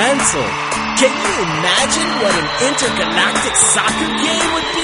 pencil. Can you imagine what an intergalactic soccer game would be?